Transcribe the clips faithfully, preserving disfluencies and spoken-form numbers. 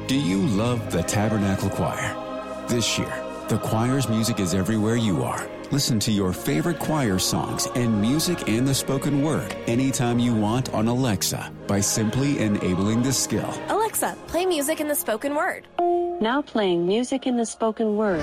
Do you love the Tabernacle Choir? This year, the choir's music is everywhere you are. Listen to your favorite choir songs and music and the spoken word anytime you want on Alexa by simply enabling the skill. Alexa, play music in the spoken word. Now playing music in the spoken word.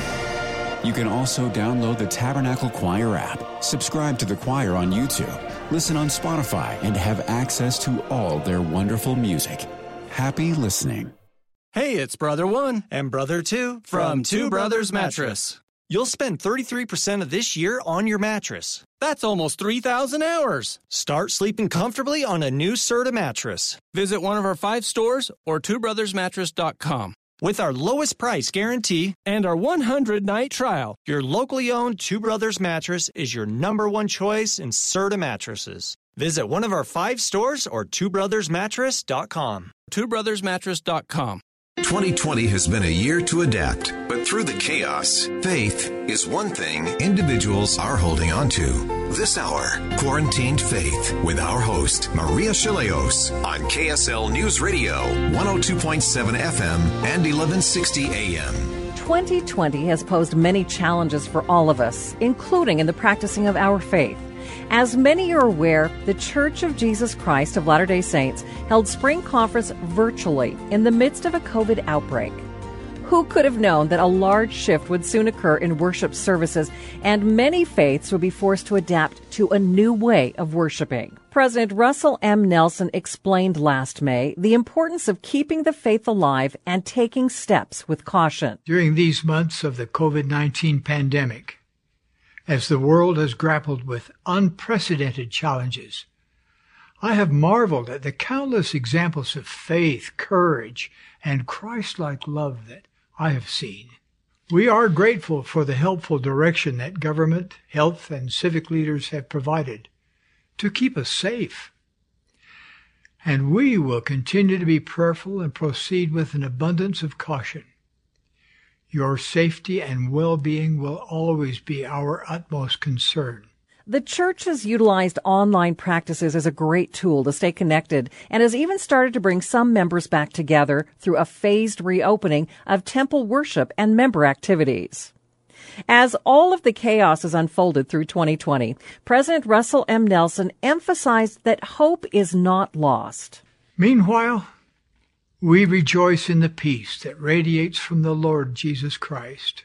You can also download the Tabernacle Choir app, subscribe to the choir on YouTube, listen on Spotify, and have access to all their wonderful music. Happy listening. Hey, it's Brother One and Brother Two from Two Brothers Mattress. You'll spend thirty-three percent of this year on your mattress. That's almost three thousand hours. Start sleeping comfortably on a new Serta mattress. Visit one of our five stores or two brothers mattress dot com. With our lowest price guarantee and our one hundred night trial, your locally owned Two Brothers Mattress is your number one choice in Serta mattresses. Visit one of our five stores or two brothers mattress dot com. two brothers mattress dot com. twenty twenty has been a year to adapt, but through the chaos, faith is one thing individuals are holding on to. This hour, Quarantined Faith with our host, Maria Shilaos, on K S L News Radio, one oh two point seven F M and eleven sixty A M. twenty twenty has posed many challenges for all of us, including in the practicing of our faith. As many are aware, the Church of Jesus Christ of Latter-day Saints held spring conference virtually in the midst of a COVID outbreak. Who could have known that a large shift would soon occur in worship services and many faiths would be forced to adapt to a new way of worshiping? President Russell M. Nelson explained last May the importance of keeping the faith alive and taking steps with caution. During these months of the COVID nineteen pandemic, as the world has grappled with unprecedented challenges, I have marveled at the countless examples of faith, courage, and Christ-like love that I have seen. We are grateful for the helpful direction that government, health, and civic leaders have provided to keep us safe. And we will continue to be prayerful and proceed with an abundance of caution. Your safety and well-being will always be our utmost concern. The church has utilized online practices as a great tool to stay connected and has even started to bring some members back together through a phased reopening of temple worship and member activities. As all of the chaos has unfolded through twenty twenty, President Russell M. Nelson emphasized that hope is not lost. Meanwhile, we rejoice in the peace that radiates from the Lord Jesus Christ.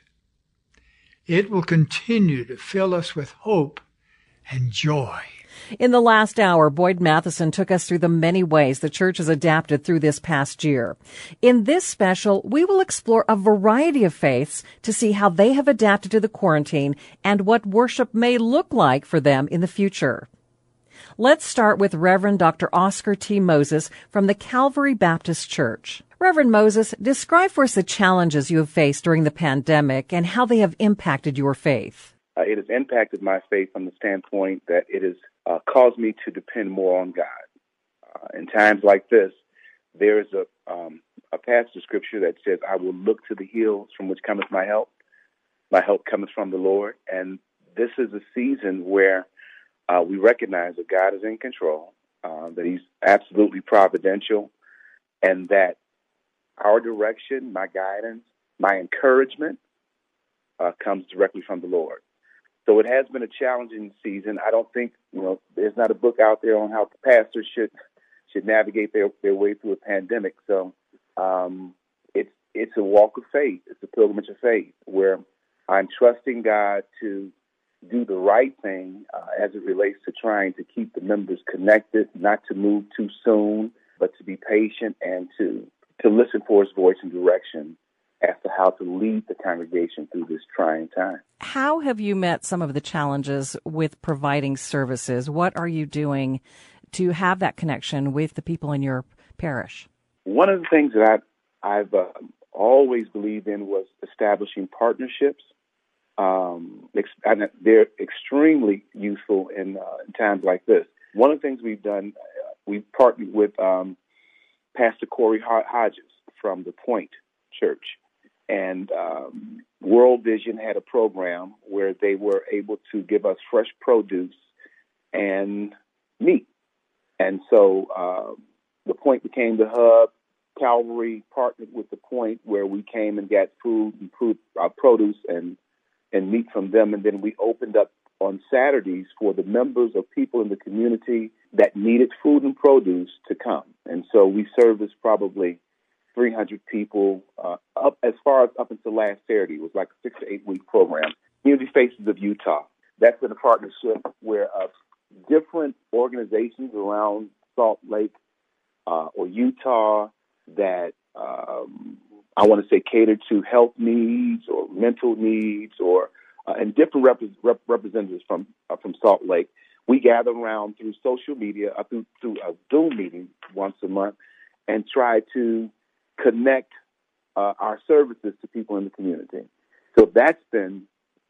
It will continue to fill us with hope and joy. In the last hour, Boyd Matheson took us through the many ways the church has adapted through this past year. In this special, we will explore a variety of faiths to see how they have adapted to the quarantine and what worship may look like for them in the future. Let's start with Reverend Doctor Oscar T. Moses from the Calvary Baptist Church. Reverend Moses, describe for us the challenges you have faced during the pandemic and how they have impacted your faith. Uh, it has impacted my faith from the standpoint that it has uh, caused me to depend more on God. Uh, in times like this, there is a, um, a passage of Scripture that says, I will look to the hills from which cometh my help. My help cometh from the Lord. And this is a season where Uh, we recognize that God is in control, uh, that He's absolutely providential, and that our direction, my guidance, my encouragement uh, comes directly from the Lord. So it has been a challenging season. I don't think, you know, there's not a book out there on how pastors should should navigate their, their way through a pandemic. So um, it's it's a walk of faith. It's a pilgrimage of faith where I'm trusting God to do the right thing uh, as it relates to trying to keep the members connected, not to move too soon, but to be patient and to, to listen for His voice and direction as to how to lead the congregation through this trying time. How have you met some of the challenges with providing services? What are you doing to have that connection with the people in your parish? One of the things that I, I've uh, always believed in was establishing partnerships. Um, and they're extremely useful in, uh, in times like this. One of the things we've done, uh, we've partnered with um, Pastor Corey Hodges from the Point Church. And um, World Vision had a program where they were able to give us fresh produce and meat. And so uh, the Point became the hub Calvary partnered with the Point, where we came and got food and food, uh, produce and and meat from them, and then we opened up on Saturdays for the members of people in the community that needed food and produce to come. And so we serviced probably three hundred people uh, up as far as up until last Saturday. It was like a six to eight week program. Community Faces of Utah. That's been a partnership where uh, different organizations around Salt Lake uh, or Utah that um, I want to say cater to health needs or mental needs or uh, and different rep- rep- representatives from uh, from Salt Lake. We gather around through social media, uh, through, through a Zoom meeting once a month, and try to connect uh, our services to people in the community. So that's been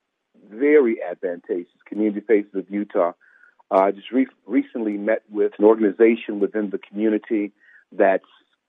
very advantageous. Community Faces of Utah. I uh, just re- recently met with an organization within the community that's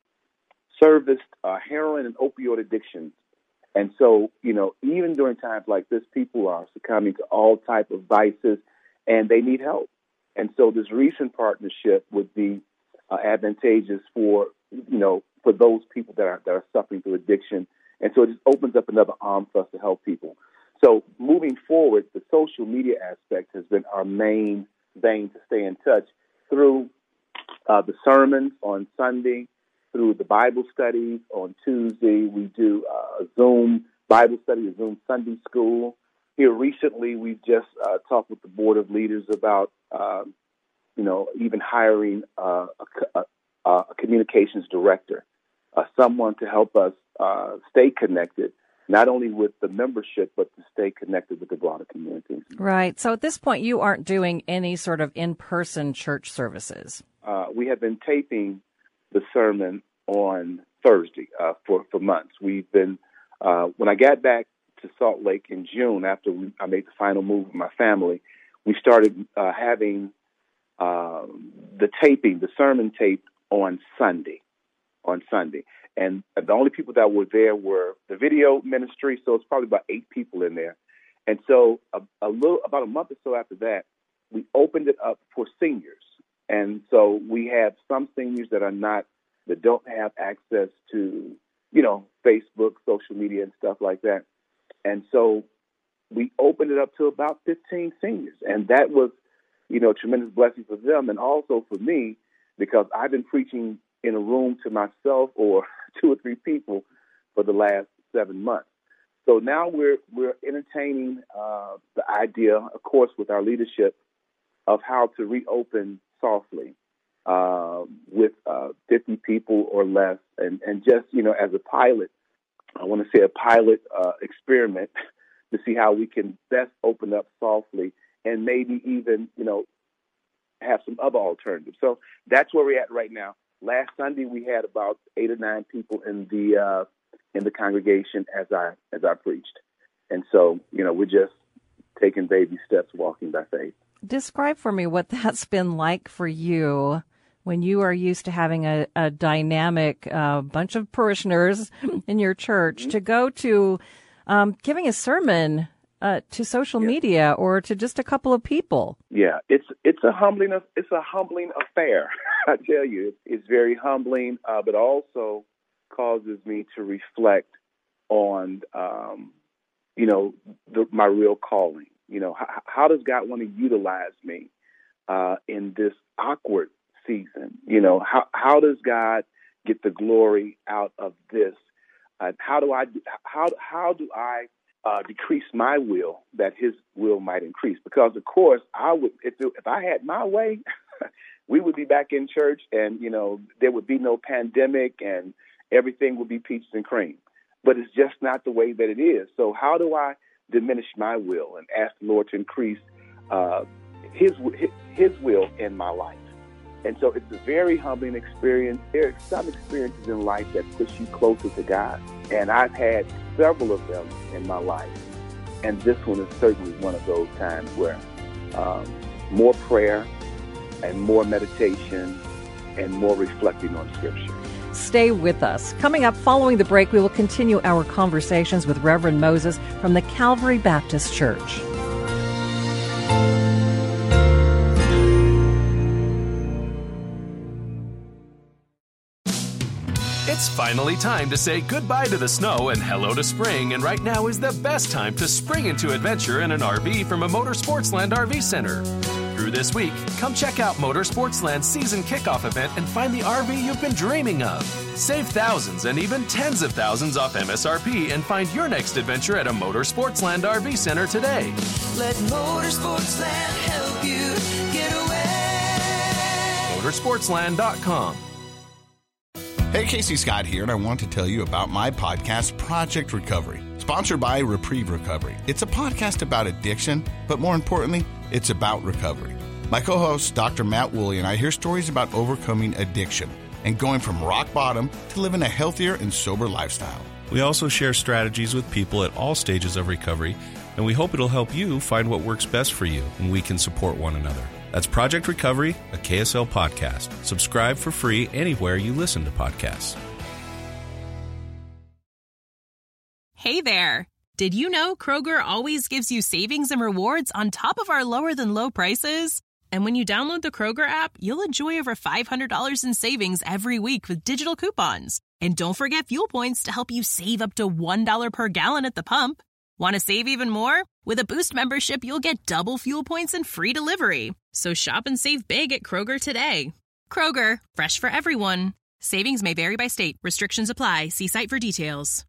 serviced uh, heroin and opioid addictions. And so, you know, even during times like this, people are succumbing to all type of vices, and they need help. And so this recent partnership would be uh, advantageous for, you know, for those people that are that are suffering through addiction. And so it just opens up another arm for us to help people. So moving forward, the social media aspect has been our main vein to stay in touch through uh, the sermons on Sunday, through the Bible studies on Tuesday. We do uh, a Zoom Bible study, a Zoom Sunday school. Here recently, we've just uh, talked with the board of leaders about, uh, you know, even hiring uh, a, a, a communications director, uh, someone to help us uh, stay connected, not only with the membership, but to stay connected with the broader community. Right. So at this point, you aren't doing any sort of in-person church services. Uh, we have been taping the sermon on Thursday uh, for, for months. We've been, uh, when I got back to Salt Lake in June, after we, I made the final move with my family, we started uh, having uh, the taping, the sermon tape on Sunday, on Sunday. And the only people that were there were the video ministry, so it's probably about eight people in there. And so a, a little, about a month or so after that, we opened it up for seniors. And so we have some seniors that are not, that don't have access to, you know, Facebook, social media and stuff like that. And so we opened it up to about fifteen seniors. And that was, you know, a tremendous blessing for them and also for me, because I've been preaching in a room to myself or two or three people for the last seven months. So now we're we're entertaining uh, the idea, of course, with our leadership, of how to reopen softly uh, with uh, fifty people or less, and, and just, you know, as a pilot, I want to say a pilot uh, experiment to see how we can best open up softly and maybe even, you know, have some other alternatives. So that's where we're at right now. Last Sunday we had about eight or nine people in the uh, in the congregation as I as I preached, and so, you know, we're just taking baby steps, walking by faith. Describe for me what that's been like for you when you are used to having a, a dynamic uh, bunch of parishioners in your church, mm-hmm. to go to um, giving a sermon uh, to social yeah. media or to just a couple of people. Yeah, it's it's a humbling it's a humbling affair. I tell you, it's very humbling, uh, but also causes me to reflect on, um, you know, the, my real calling. You know, how, how does God want to utilize me uh, in this awkward season? You know, how how does God get the glory out of this? Uh, how do I how how do I uh, decrease my will that His will might increase? Because of course, I would if it, if I had my way, we would be back in church, and you know there would be no pandemic, and everything would be peaches and cream. But it's just not the way that it is. So how do I diminish my will and ask the Lord to increase uh, His His will in my life? And so it's a very humbling experience. There are some experiences in life that push you closer to God, and I've had several of them in my life. And this one is certainly one of those times where um, more prayer and more meditation and more reflecting on Scripture. Stay with us. Coming up following the break, we will continue our conversations with Reverend Moses from the Calvary Baptist Church. It's finally time to say goodbye to the snow and hello to spring, and right now is the best time to spring into adventure in an R V from a Motorsportsland R V Center. Through this week, come check out Motorsportsland's season kickoff event and find the R V you've been dreaming of. Save thousands and even tens of thousands off M S R P and find your next adventure at a Motorsportsland R V Center today. Let Motorsportsland help you get away. Motorsportsland dot com. Hey, Casey Scott here, and I want to tell you about my podcast, Project Recovery, sponsored by Reprieve Recovery. It's a podcast about addiction, but more importantly, it's about recovery. My co-host, Doctor Matt Woolley, and I hear stories about overcoming addiction and going from rock bottom to living a healthier and sober lifestyle. We also share strategies with people at all stages of recovery, and we hope it'll help you find what works best for you, and we can support one another. That's Project Recovery, a K S L podcast. Subscribe for free anywhere you listen to podcasts. Hey there! Did you know Kroger always gives you savings and rewards on top of our lower-than-low prices? And when you download the Kroger app, you'll enjoy over five hundred dollars in savings every week with digital coupons. And don't forget fuel points to help you save up to one dollar per gallon at the pump. Want to save even more? With a Boost membership, you'll get double fuel points and free delivery. So shop and save big at Kroger today. Kroger, fresh for everyone. Savings may vary by state. Restrictions apply. See site for details.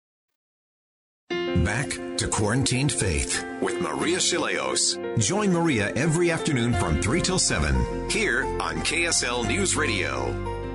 Back to Quarantined Faith with Maria Shilaos. Join Maria every afternoon from three till seven here on K S L News Radio.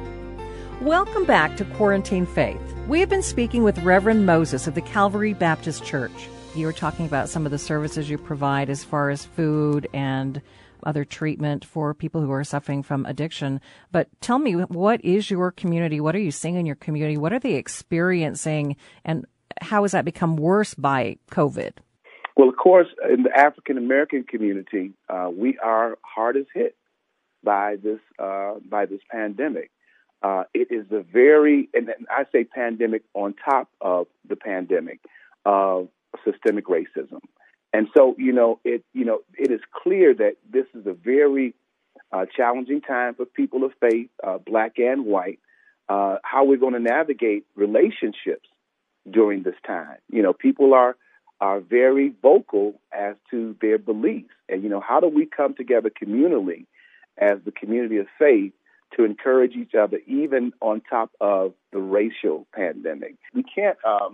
Welcome back to Quarantine Faith. We have been speaking with Reverend Moses of the Calvary Baptist Church. You were talking about some of the services you provide as far as food and other treatment for people who are suffering from addiction. But tell me, what is your community? What are you seeing in your community? What are they experiencing? And how has that become worse by COVID? Well, of course, in the African-American community, uh, we are hardest hit by this uh, by this pandemic. Uh, it is a very, and I say pandemic on top of the pandemic of systemic racism. And so, you know, it, you know, it is clear that this is a very uh, challenging time for people of faith, uh, black and white, uh, how we're going to navigate relationships during this time. You know, people are, are very vocal as to their beliefs. And, you know, how do we come together communally as the community of faith to encourage each other, even on top of the racial pandemic? We can't um,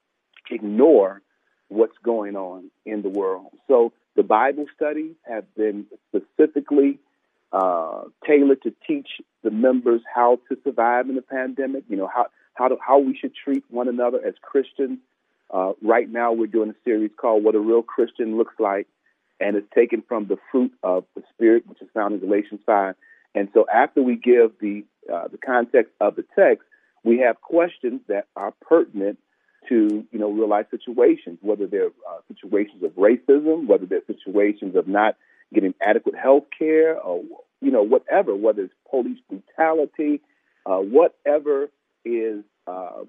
ignore what's going on in the world. So the Bible studies have been specifically uh, tailored to teach the members how to survive in the pandemic, you know, how how, to, how we should treat one another as Christians. Uh, right now we're doing a series called What a Real Christian Looks Like, and it's taken from the fruit of the Spirit, which is found in Galatians five. And so after we give the uh, the context of the text, we have questions that are pertinent to, you know, real life situations, whether they're uh, situations of racism, whether they're situations of not getting adequate health care, or, you know, whatever, whether it's police brutality, uh, whatever is, um,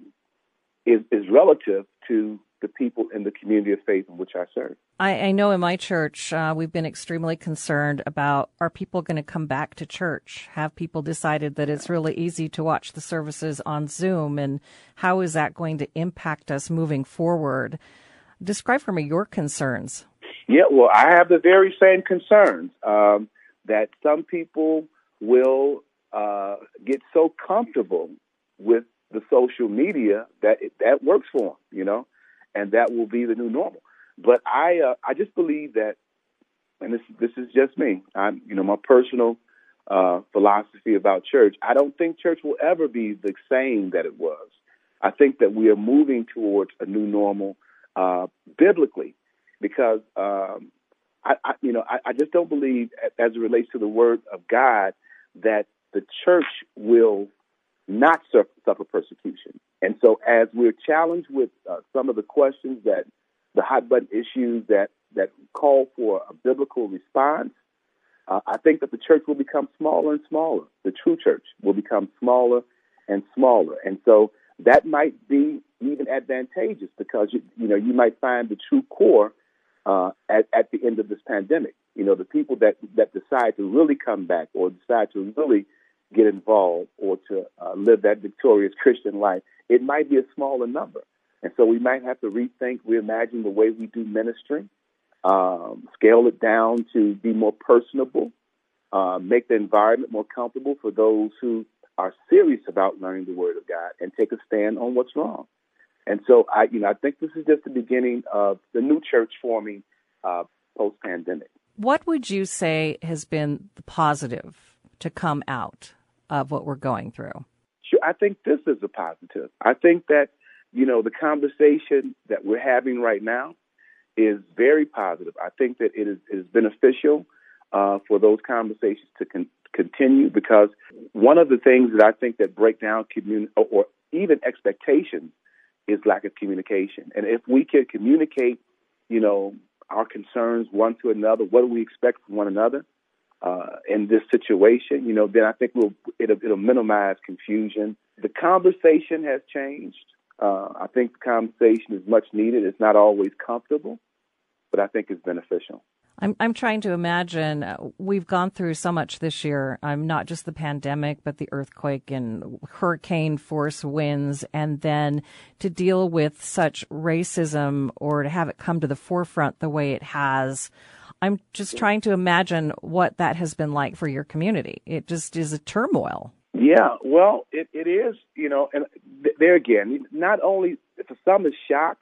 is is relative to the people in the community of faith in which I serve. I, I know in my church, uh, we've been extremely concerned about, are people going to come back to church? Have people decided that it's really easy to watch the services on Zoom? And how is that going to impact us moving forward? Describe for me your concerns. Yeah, well, I have the very same concerns, um, that some people will uh, get so comfortable with the social media that it, that works for them, you know, and that will be the new normal. But I uh, I just believe that, and this this is just me, I'm, you know, my personal uh, philosophy about church. I don't think church will ever be the same that it was. I think that we are moving towards a new normal uh, biblically, because um, I, I you know I, I just don't believe, as it relates to the Word of God, that the church will not suffer persecution. And so as we're challenged with uh, some of the questions, that the hot button issues that, that call for a biblical response, uh, I think that the church will become smaller and smaller. The true church will become smaller and smaller. And so that might be even advantageous, because, you, you know, you might find the true core uh, at, at the end of this pandemic. You know, the people that, that decide to really come back, or decide to really get involved, or to uh, live that victorious Christian life, it might be a smaller number. And so we might have to rethink, reimagine the way we do ministry, um, scale it down to be more personable, uh, make the environment more comfortable for those who are serious about learning the Word of God and take a stand on what's wrong. And so I, you know, I think this is just the beginning of the new church forming uh, post-pandemic. What would you say has been the positive to come out of what we're going through? Sure, I think this is a positive. I think that, you know, the conversation that we're having right now is very positive. I think that it is, it is beneficial uh, for those conversations to con- continue, because one of the things that I think that break down communi- or, or even expectations is lack of communication. And if we can communicate, you know, our concerns one to another, what do we expect from one another uh, in this situation, you know, then I think we'll, it'll, it'll minimize confusion. The conversation has changed. Uh, I think the conversation is much needed. It's not always comfortable, but I think it's beneficial. I'm I'm trying to imagine, uh, we've gone through so much this year, um, not just the pandemic, but the earthquake and hurricane force winds, and then to deal with such racism or to have it come to the forefront the way it has. I'm just trying to imagine what that has been like for your community. It just is a turmoil. Yeah, well, it, it is, you know, and th- there again, not only for some it's shock,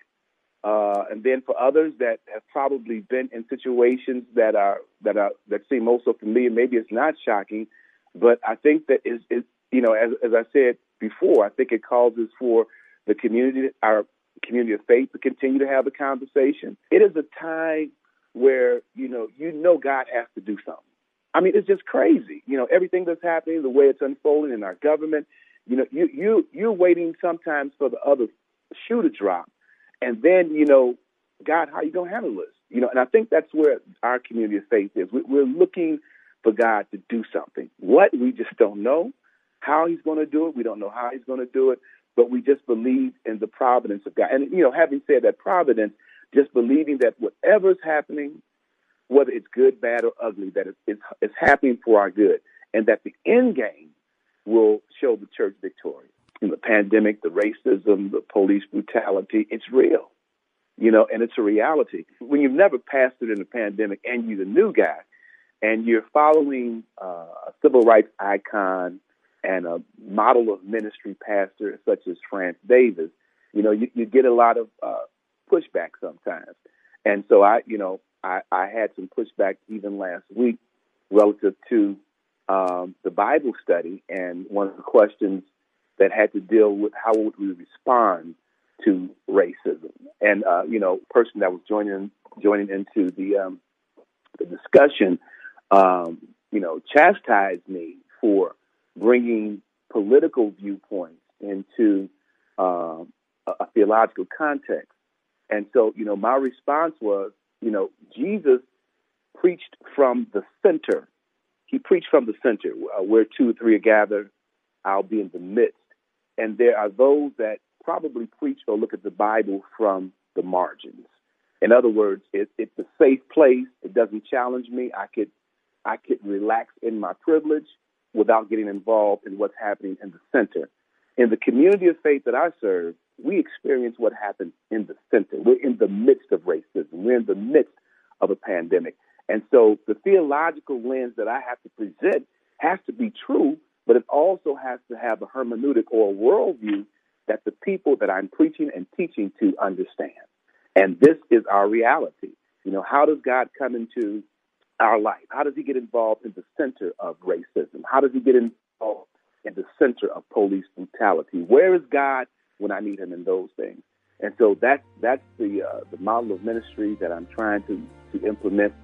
Uh, and then for others that have probably been in situations that are that are that seem most so familiar, maybe it's not shocking, but I think that is, is you know, as as I said before, I think it causes for the community, our community of faith, to continue to have a conversation. It is a time where you know you know God has to do something. I mean, it's just crazy, you know, everything that's happening, the way it's unfolding in our government. You know, you you you're waiting sometimes for the other shoe to drop. And then, you know, God, how are you going to handle this? You know, and I think that's where our community of faith is. We're looking for God to do something. What? We just don't know how he's going to do it. We don't know how he's going to do it, but we just believe in the providence of God. And, you know, having said that, providence, just believing that whatever's happening, whether it's good, bad, or ugly, that it's, it's, it's happening for our good, and that the end game will show the church victorious. In the pandemic, the racism, the police brutality, it's real, you know, and it's a reality. When you've never passed through in a pandemic and you're the new guy and you're following uh, a civil rights icon and a model of ministry pastor such as France Davis, you know, you, you get a lot of uh, pushback sometimes. And so I, you know, I, I had some pushback even last week relative to um, the Bible study, and one of the questions that had to deal with how would we respond to racism. And, uh, you know, a person that was joining joining into the, um, the discussion, um, you know, chastised me for bringing political viewpoints into uh, a, a theological context. And so, you know, my response was, you know, Jesus preached from the center. He preached from the center, uh, where two or three are gathered, I'll be in the midst. And there are those that probably preach or look at the Bible from the margins. In other words, it, it's a safe place. It doesn't challenge me. I could, I could relax in my privilege without getting involved in what's happening in the center. In the community of faith that I serve, we experience what happens in the center. We're in the midst of racism. We're in the midst of a pandemic. And so the theological lens that I have to present has to be true, but it also has to have a hermeneutic or a worldview that the people that I'm preaching and teaching to understand. And this is our reality. You know, how does God come into our life? How does he get involved in the center of racism? How does he get involved in the center of police brutality? Where is God when I need him in those things? And so that's, that's the, uh, the model of ministry that I'm trying to, to implement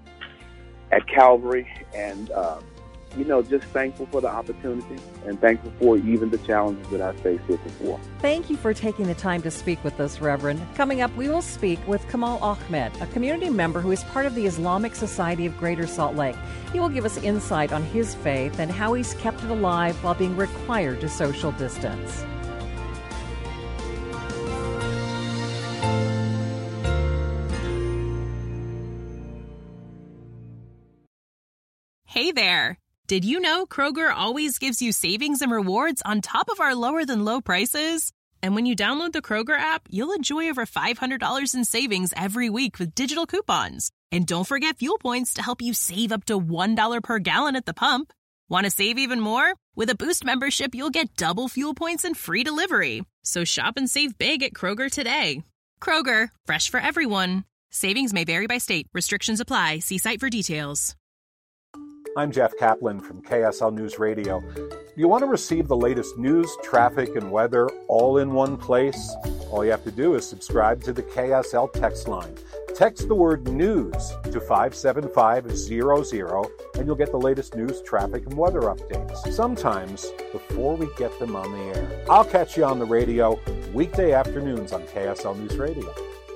at Calvary. And, uh, you know, just thankful for the opportunity and thankful for even the challenges that I faced with before. Thank you for taking the time to speak with us, Reverend. Coming up, we will speak with Kamal Ahmed, a community member who is part of the Islamic Society of Greater Salt Lake. He will give us insight on his faith and how he's kept it alive while being required to social distance. Hey there. Did you know Kroger always gives you savings and rewards on top of our lower than low prices? And when you download the Kroger app, you'll enjoy over five hundred dollars in savings every week with digital coupons. And don't forget fuel points to help you save up to one dollar per gallon at the pump. Want to save even more? With a Boost membership, you'll get double fuel points and free delivery. So shop and save big at Kroger today. Kroger, fresh for everyone. Savings may vary by state. Restrictions apply. See site for details. I'm Jeff Kaplan from K S L News Radio. You want to receive the latest news, traffic, and weather all in one place? All you have to do is subscribe to the K S L text line. Text the word news to five seven five zero zero and you'll get the latest news, traffic, and weather updates. Sometimes before we get them on the air. I'll catch you on the radio weekday afternoons on K S L News Radio.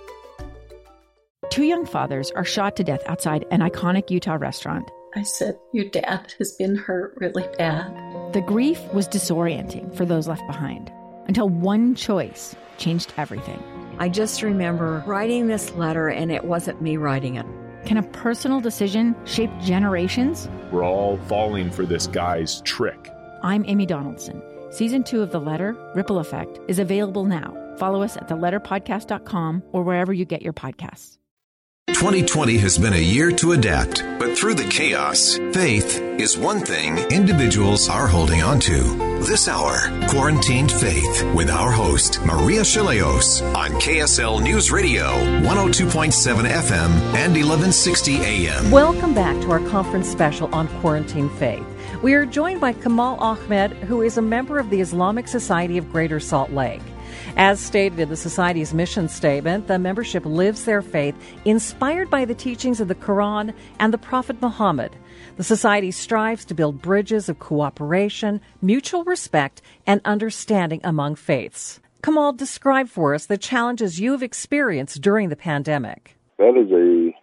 Two young fathers are shot to death outside an iconic Utah restaurant. I said, your dad has been hurt really bad. The grief was disorienting for those left behind until one choice changed everything. I just remember writing this letter, and it wasn't me writing it. Can a personal decision shape generations? We're all falling for this guy's trick. I'm Amy Donaldson. Season two of The Letter, Ripple Effect, is available now. Follow us at the letter podcast dot com or wherever you get your podcasts. twenty twenty has been a year to adapt, but through the chaos, faith is one thing individuals are holding on to. This hour, Quarantined Faith with our host, Maria Shilaos, on K S L News Radio, one oh two point seven F M and eleven sixty A M. Welcome back to our conference special on Quarantined Faith. We are joined by Kamal Ahmed, who is a member of the Islamic Society of Greater Salt Lake. As stated in the Society's mission statement, the membership lives their faith inspired by the teachings of the Quran and the Prophet Muhammad. The Society strives to build bridges of cooperation, mutual respect, and understanding among faiths. Kamal, describe for us the challenges you've experienced during the pandemic. That is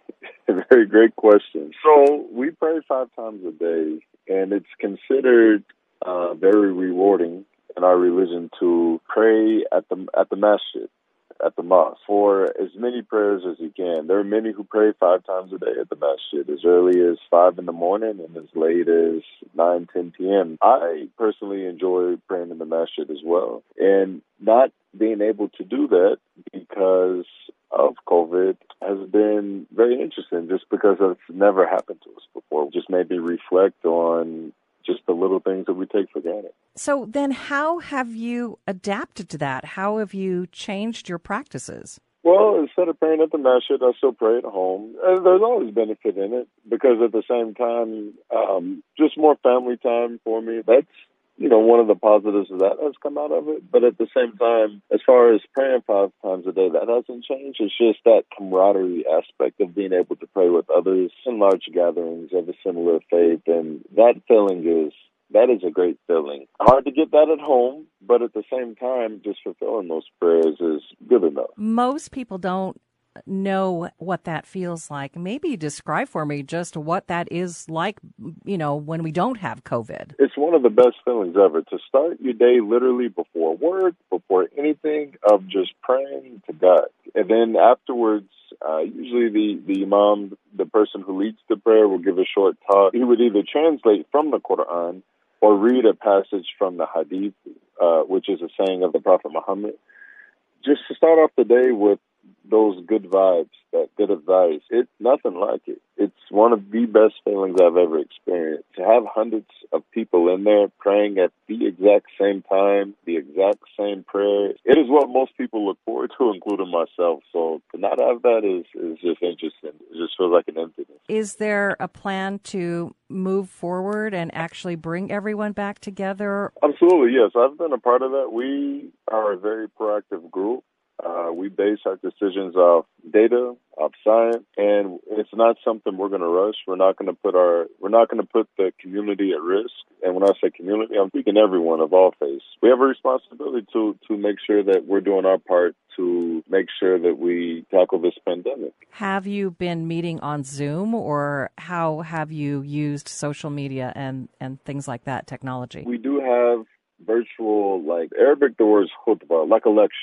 a, a very great question. So we pray five times a day, and it's considered uh, very rewarding in our religion to pray at the at the masjid, at the mosque, for as many prayers as you can. There are many who pray five times a day at the masjid, as early as five in the morning and as late as nine, ten p.m. I personally enjoy praying in the masjid as well. And not being able to do that because of COVID has been very interesting, just because it's never happened to us before. Just made me reflect on just the little things that we take for granted. So then how have you adapted to that? How have you changed your practices? Well, instead of praying at the masjid, I still pray at home. And there's always benefit in it, because at the same time, um, just more family time for me. That's, you know, one of the positives of that has come out of it. But at the same time, as far as praying five times a day, that hasn't changed. It's just that camaraderie aspect of being able to pray with others in large gatherings of a similar faith. And that feeling is, that is a great feeling. Hard to get that at home, but at the same time, just fulfilling those prayers is good enough. Most people don't know what that feels like. Maybe describe for me just what that is like, you know, when we don't have COVID. It's one of the best feelings ever, to start your day literally before work, before anything, of just praying to God. And then afterwards, uh, usually the, the imam, the person who leads the prayer, will give a short talk. He would either translate from the Quran or read a passage from the Hadith, uh, which is a saying of the Prophet Muhammad. Just to start off the day with those good vibes, that good advice, it's nothing like it. It's one of the best feelings I've ever experienced. To have hundreds of people in there praying at the exact same time, the exact same prayer, it is what most people look forward to, including myself. So to not have that is, is just interesting. It just feels like an emptiness. Is there a plan to move forward and actually bring everyone back together? Absolutely, yes. I've been a part of that. We are a very proactive group. Uh, we base our decisions off data, off science, and it's not something we're going to rush. We're not going to put our, we're not going to put the community at risk. And when I say community, I'm speaking everyone of all faiths. We have a responsibility to to make sure that we're doing our part to make sure that we tackle this pandemic. Have you been meeting on Zoom, or how have you used social media and, and things like that, technology? We do have virtual, like Arabic, the word is khutbah, like a lecture.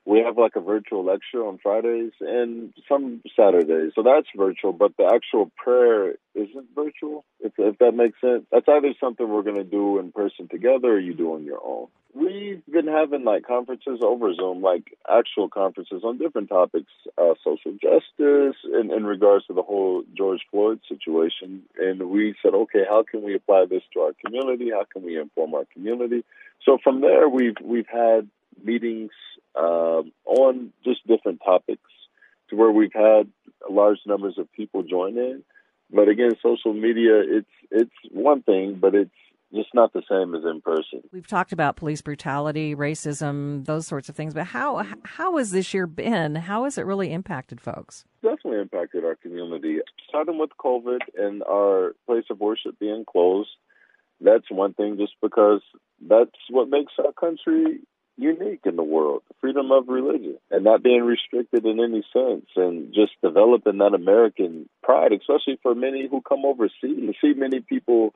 we have like a virtual lecture on Fridays and some Saturdays. So that's virtual, but the actual prayer isn't virtual, if, if that makes sense. That's either something we're going to do in person together or you do on your own. We've been having like conferences over Zoom, like actual conferences on different topics, uh, social justice in, in regards to the whole George Floyd situation. And we said, okay, how can we apply this to our community? How can we inform our community? So from there, we've we've had meetings uh, on just different topics to where we've had large numbers of people join in. But again, social media, it's it's one thing, but it's just not the same as in person. We've talked about police brutality, racism, those sorts of things, but how how has this year been? How has it really impacted folks? Definitely impacted our community. Starting with COVID and our place of worship being closed, that's one thing, just because that's what makes our country unique in the world, freedom of religion, and not being restricted in any sense, and just developing that American pride, especially for many who come overseas. You see many people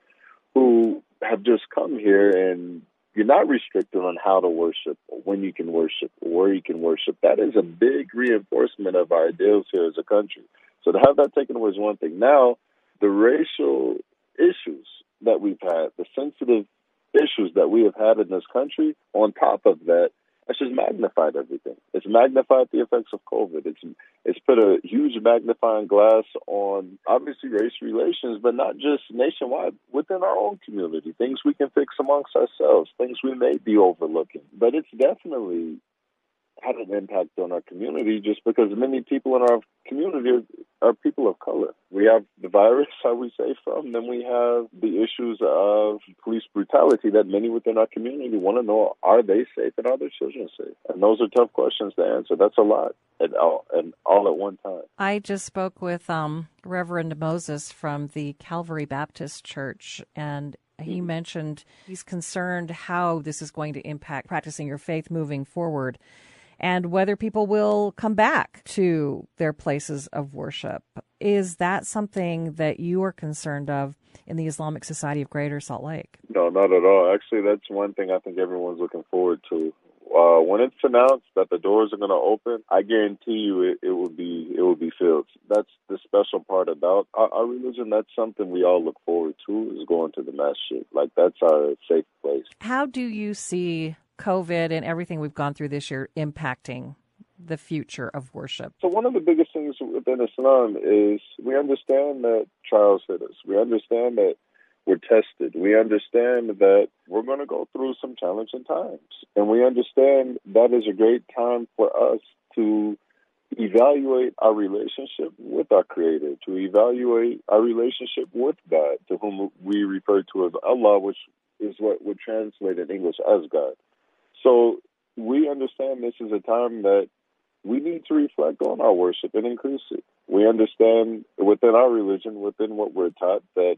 who have just come here, and you're not restricted on how to worship, or when you can worship, or where you can worship. That is a big reinforcement of our ideals here as a country. So to have that taken away is one thing. Now, the racial issues that we've had, the sensitive issues that we have had in this country, on top of that, it's just magnified everything. It's magnified the effects of COVID. It's it's put a huge magnifying glass on, obviously, race relations, but not just nationwide, within our own community, things we can fix amongst ourselves, things we may be overlooking. But it's definitely had an impact on our community, just because many people in our community are, are people of color. We have the virus, how we say from, then we have the issues of police brutality that many within our community want to know, are they safe and are their children safe? And those are tough questions to answer. That's a lot, and all, and all at one time. I just spoke with um, Reverend Moses from the Calvary Baptist Church, and he mentioned he's concerned how this is going to impact practicing your faith moving forward, and whether people will come back to their places of worship. Is that something that you are concerned of in the Islamic Society of Greater Salt Lake? No, not at all. Actually, that's one thing I think everyone's looking forward to. Uh, when it's announced that the doors are going to open, I guarantee you it, it will be it will be filled. That's the special part about our, our religion. That's something we all look forward to, is going to the masjid. Like, that's our safe place. How do you see COVID and everything we've gone through this year impacting the future of worship? So one of the biggest things within Islam is we understand that trials hit us. We understand that we're tested. We understand that we're going to go through some challenging times. And we understand that is a great time for us to evaluate our relationship with our Creator, to evaluate our relationship with God, to whom we refer to as Allah, which is what would translate in English as God. So we understand this is a time that we need to reflect on our worship and increase it. We understand within our religion, within what we're taught, that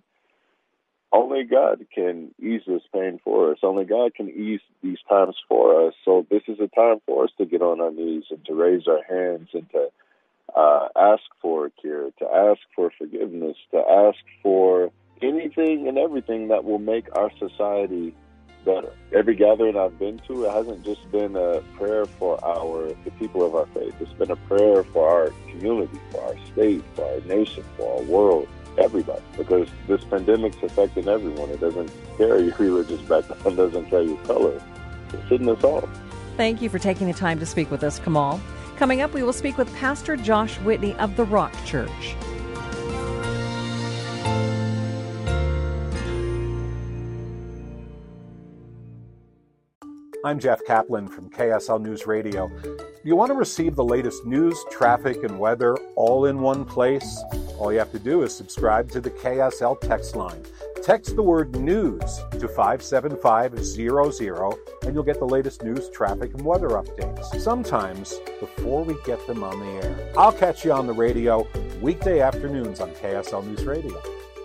only God can ease this pain for us. Only God can ease these times for us. So this is a time for us to get on our knees and to raise our hands and to uh, ask for a cure, to ask for forgiveness, to ask for anything and everything that will make our society better. Every gathering I've been to, it hasn't just been a prayer for our the people of our faith. It's been a prayer for our community, for our state, for our nation, for our world, everybody. Because this pandemic's affecting everyone. It doesn't care your religious background, it doesn't care your color. It's hitting us all. Thank you for taking the time to speak with us, Kamal. Coming up, we will speak with Pastor Josh Whitney of the Rock Church. I'm Jeff Kaplan from K S L News Radio. You want to receive the latest news, traffic, and weather all in one place? All you have to do is subscribe to the K S L text line. Text the word news to five seven five zero zero and you'll get the latest news, traffic, and weather updates, sometimes before we get them on the air. I'll catch you on the radio weekday afternoons on K S L News Radio.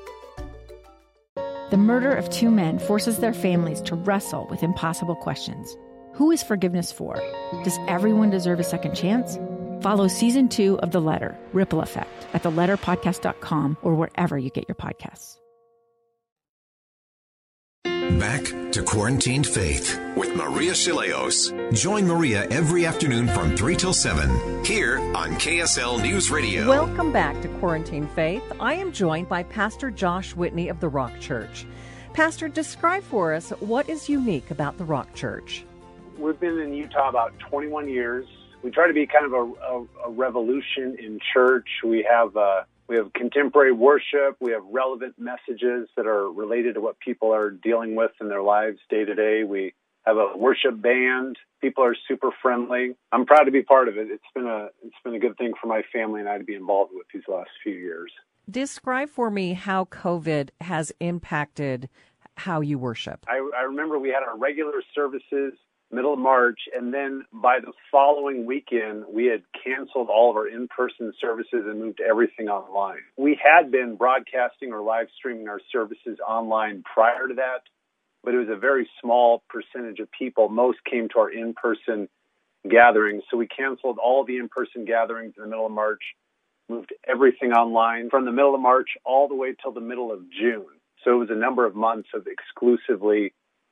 The murder of two men forces their families to wrestle with impossible questions. Who is forgiveness for? Does everyone deserve a second chance? Follow season two of The Letter, Ripple Effect, at the letter podcast dot com or wherever you get your podcasts. Back to Quarantined Faith with Maria Shilaos. Join Maria every afternoon from three till seven here on K S L News Radio. Welcome back to Quarantined Faith. I am joined by Pastor Josh Whitney of the Rock Church. Pastor, describe for us what is unique about the Rock Church. We've been in Utah about twenty-one years. We try to be kind of a, a, a revolution in church. We have uh, we have contemporary worship. We have relevant messages that are related to what people are dealing with in their lives day to day. We have a worship band. People are super friendly. I'm proud to be part of it. It's been a it's been a good thing for my family and I to be involved with these last few years. Describe for me how COVID has impacted how you worship. I, I remember we had our regular services middle of March, and then by the following weekend, we had canceled all of our in-person services and moved everything online. We had been broadcasting or live streaming our services online prior to that, but it was a very small percentage of people. Most came to our in-person gatherings, so we canceled all the in-person gatherings in the middle of March, moved everything online from the middle of March all the way till the middle of June. So it was a number of months of exclusively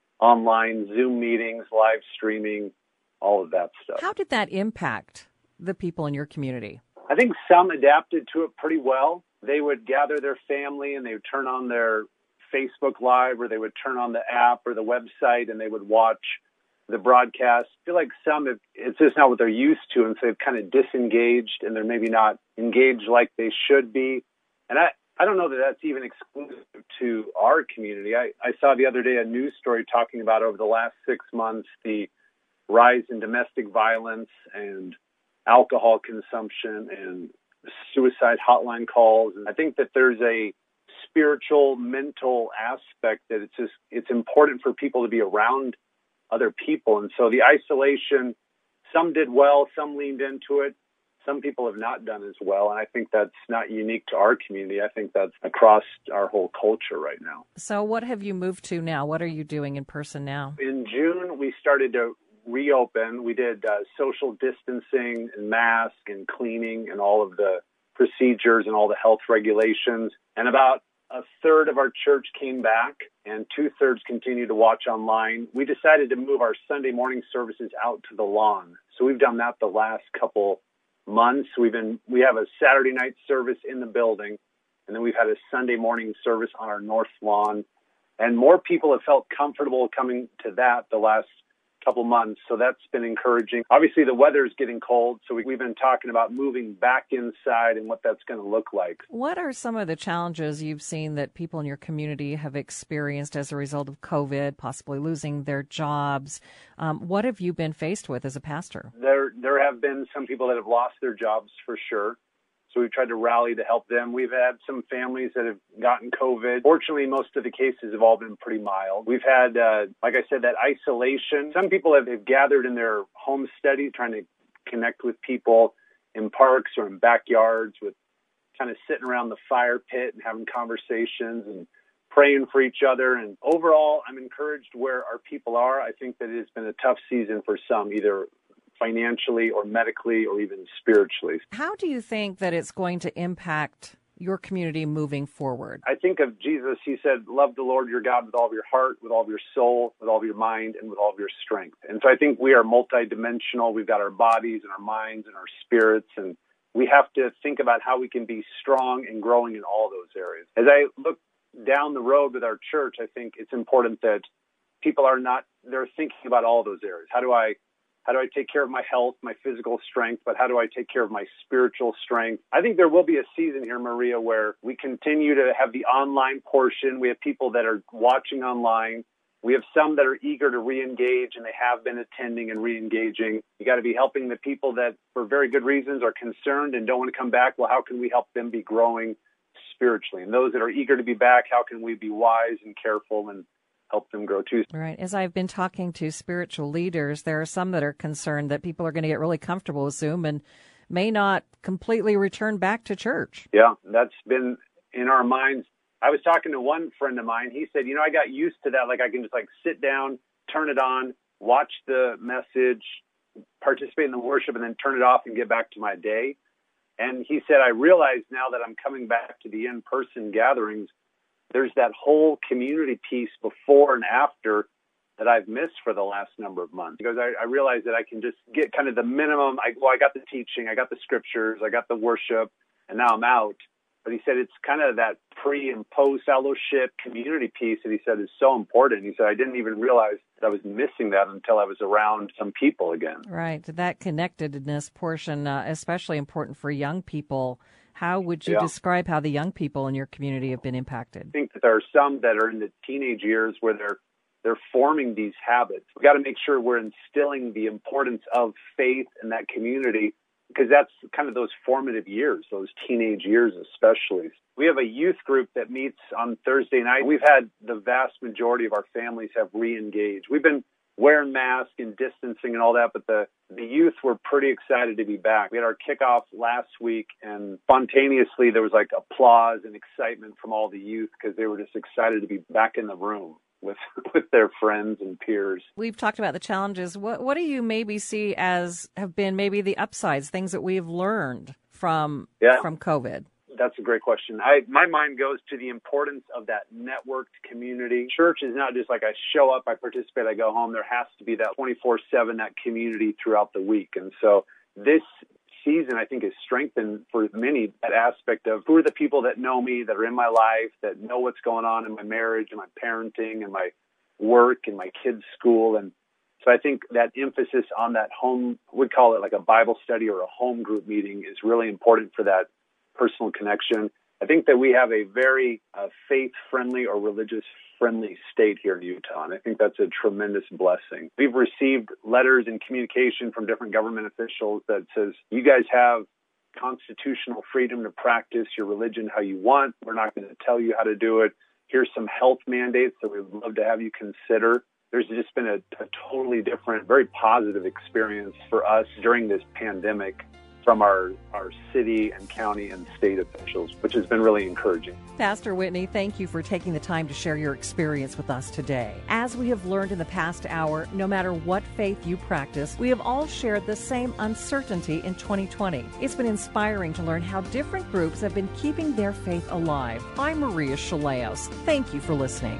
online Zoom meetings, live streaming, all of that stuff. How did that impact the people in your community? I think some adapted to it pretty well. They would gather their family and they would turn on their Facebook Live, or they would turn on the app or the website and they would watch the broadcast. I feel like some, have, it's just not what they're used to, and so they've kind of disengaged and they're maybe not engaged like they should be. And I, I don't know that that's even exclusive to our community. I, I saw the other day a news story talking about over the last six months the rise in domestic violence and alcohol consumption and suicide hotline calls. And I think that there's a spiritual, mental aspect that it's just it's important for people to be around other people. And so the isolation, some did well, some leaned into it. Some people have not done as well, and I think that's not unique to our community. I think that's across our whole culture right now. So what have you moved to now? What are you doing in person now? In June, we started to reopen. We did uh, social distancing and mask and cleaning and all of the procedures and all the health regulations. And about a third of our church came back, and two-thirds continue to watch online. We decided to move our Sunday morning services out to the lawn. So we've done that the last couple months. We've been we have a Saturday night service in the building, and then we've had a Sunday morning service on our north lawn. And more people have felt comfortable coming to that the last couple months, so that's been encouraging. Obviously, the weather is getting cold, so we've been talking about moving back inside and what that's going to look like. What are some of the challenges you've seen that people in your community have experienced as a result of COVID, possibly losing their jobs? Um, what have you been faced with as a pastor? There, there have been some people that have lost their jobs for sure. So we've tried to rally to help them. We've had some families that have gotten COVID. Fortunately, most of the cases have all been pretty mild. We've had, uh, like I said, that isolation. Some people have, have gathered in their home study, trying to connect with people in parks or in backyards, with kind of sitting around the fire pit and having conversations and praying for each other. And overall, I'm encouraged where our people are. I think that it has been a tough season for some, either financially or medically or even spiritually. How do you think that it's going to impact your community moving forward? I think of Jesus. He said, love the Lord your God with all of your heart, with all of your soul, with all of your mind, and with all of your strength. And so I think we are multidimensional. We've got our bodies and our minds and our spirits, and we have to think about how we can be strong and growing in all those areas. As I look down the road with our church, I think it's important that people are not, they're thinking about all those areas. How do I How do I take care of my health, my physical strength, but how do I take care of my spiritual strength? I think there will be a season here, Maria, where we continue to have the online portion. We have people that are watching online. We have some that are eager to re-engage, and they have been attending and re-engaging. You got to be helping the people that, for very good reasons, are concerned and don't want to come back. Well, how can we help them be growing spiritually? And those that are eager to be back, how can we be wise and careful and help them grow too? Right. As I've been talking to spiritual leaders, there are some that are concerned that people are going to get really comfortable with Zoom and may not completely return back to church. Yeah, that's been in our minds. I was talking to one friend of mine. He said, you know, I got used to that. Like I can just like sit down, turn it on, watch the message, participate in the worship, and then turn it off and get back to my day. And he said, I realize now that I'm coming back to the in-person gatherings, there's that whole community piece before and after that I've missed for the last number of months. Because I, I realized that I can just get kind of the minimum. I, well, I got the teaching, I got the scriptures, I got the worship, and now I'm out. But he said it's kind of that pre and post fellowship community piece that he said is so important. He said, I didn't even realize that I was missing that until I was around some people again. Right. That connectedness portion, uh, especially important for young people. How would you Yeah. describe how the young people in your community have been impacted? I think that there are some that are in the teenage years where they're they're forming these habits. We've got to make sure we're instilling the importance of faith in that community, because that's kind of those formative years, those teenage years especially. We have a youth group that meets on Thursday night. We've had the vast majority of our families have re-engaged. We've been wearing masks and distancing and all that, but the, the youth were pretty excited to be back. We had our kickoff last week, and spontaneously there was like applause and excitement from all the youth because they were just excited to be back in the room with with their friends and peers. We've talked about the challenges. What what do you maybe see as have been maybe the upsides, things that we've learned from Yeah. from COVID? That's a great question. I my mind goes to the importance of that networked community. Church is not just like I show up, I participate, I go home. There has to be that twenty-four seven, that community throughout the week. And so this season, I think, has strengthened for many that aspect of who are the people that know me, that are in my life, that know what's going on in my marriage and my parenting and my work and my kids' school. And so I think that emphasis on that home, we'd call it like a Bible study or a home group meeting, is really important for that personal connection. I think that we have a very uh, faith-friendly or religious-friendly state here in Utah, and I think that's a tremendous blessing. We've received letters and communication from different government officials that says, you guys have constitutional freedom to practice your religion how you want. We're not going to tell you how to do it. Here's some health mandates that we'd love to have you consider. There's just been a, a totally different, very positive experience for us during this pandemic from our, our city and county and state officials, which has been really encouraging. Pastor Whitney, thank you for taking the time to share your experience with us today. As we have learned in the past hour, no matter what faith you practice, we have all shared the same uncertainty in twenty twenty. It's been inspiring to learn how different groups have been keeping their faith alive. I'm Maria Shilaos. Thank you for listening.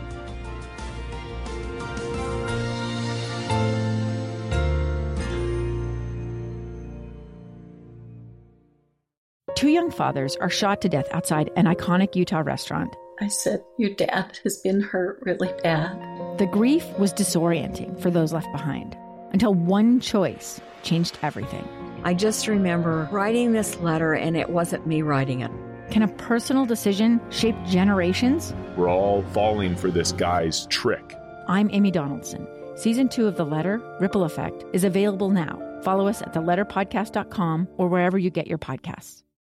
Two young fathers are shot to death outside an iconic Utah restaurant. I said, your dad has been hurt really bad. The grief was disorienting for those left behind until one choice changed everything. I just remember writing this letter, and it wasn't me writing it. Can a personal decision shape generations? We're all falling for this guy's trick. I'm Amy Donaldson. Season two of The Letter, Ripple Effect, is available now. Follow us at the letter podcast dot com or wherever you get your podcasts.